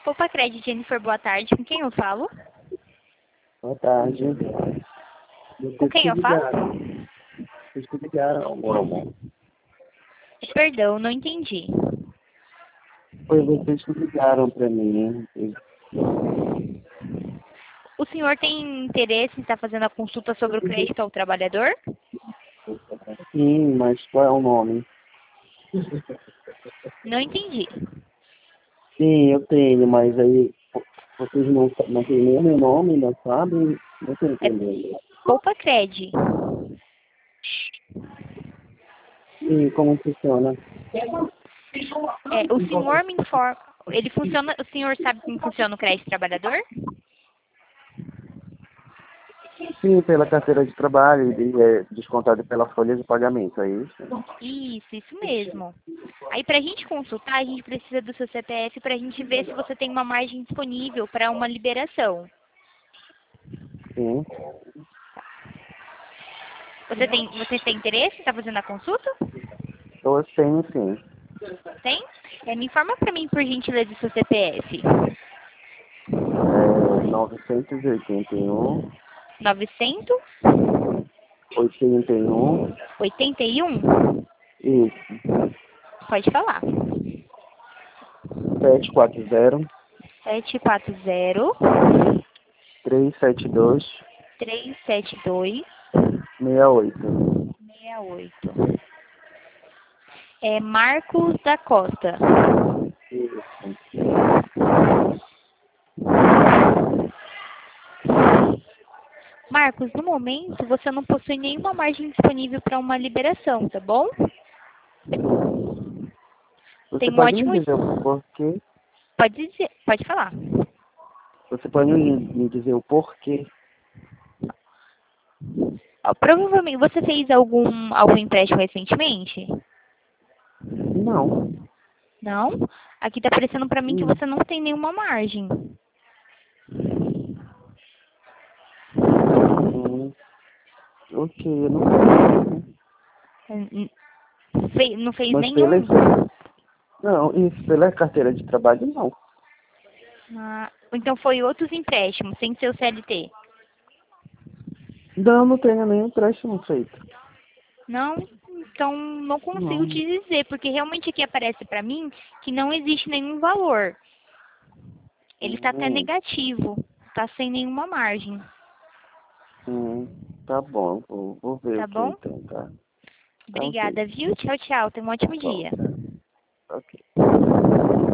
Poupa Crédito, Jennifer, boa tarde. Com quem eu falo? Boa tarde. Com quem eu falo? Vocês que ligaram, amor. Perdão, não entendi. Foi vocês que ligaram pra mim. O senhor tem interesse em estar fazendo a consulta sobre o crédito ao trabalhador? Sim, mas qual é o nome? Não entendi. Sim, eu tenho, mas aí vocês não têm nem o meu nome, não sabem? Não estou entendendo. Poupa Crédito. E como funciona? O senhor me informa. Ele funciona. O senhor sabe como funciona o crédito trabalhador? Sim, pela carteira de trabalho e é descontado pela folha de pagamento, é isso? Isso mesmo. Aí, para a gente consultar, a gente precisa do seu CPF para a gente ver se você tem uma margem disponível para uma liberação. Sim. Você tem interesse em estar fazendo a consulta? Eu tenho sim. Tem? Me informa para mim, por gentileza, o seu CPF. 981, 981? 81, isso. Pode falar. 740, 740 372, 372 68. 68. É Marcos da Costa. Isso. Marcos, no momento você não possui nenhuma margem disponível para uma liberação, tá bom? Você Tem um pode ótimo. me dizer o porquê? Pode falar. Você pode me dizer o porquê? Provavelmente você fez algum empréstimo recentemente? Não. Não? Aqui tá parecendo para mim que você não tem nenhuma margem. Ok, eu não sei. Não fez Mas nenhum? Não, isso pela carteira de trabalho, não. Então foi outros empréstimos, sem ser o CLT? Não, não tenho nenhum empréstimo feito. Não? Então não consigo Não. te dizer, porque realmente aqui aparece para mim que não existe nenhum valor. Ele está até negativo, está sem nenhuma margem. Tá bom, vou ver Tá aqui bom? então, tá? Tá ok. Obrigada, viu? Tchau, tchau. Tenha um ótimo Tá bom, dia. tá. Ok.